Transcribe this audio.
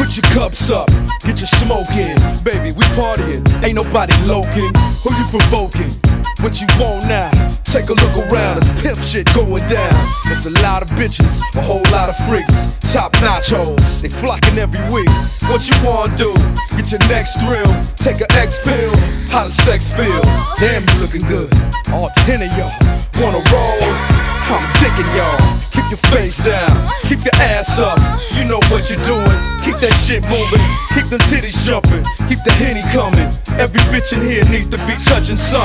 Put your cups up, get your smoke in. Baby, we partying, ain't nobody loking. Who you provoking? What you want now? Take a look around, it's pimp shit going down. There's a lot of bitches, a whole lot of freaks. Top notch hoes, they flocking every week. What you wanna do? Get your next thrill. Take a X pill, how does sex feel? Damn, you looking good. All 10 of y'all wanna roll? I'm dicking y'all. Keep your face down, keep your ass up. You know what you're doing. Keep that shit moving, keep them titties jumping, keep the Henny coming. Every bitch in here needs to be touching something.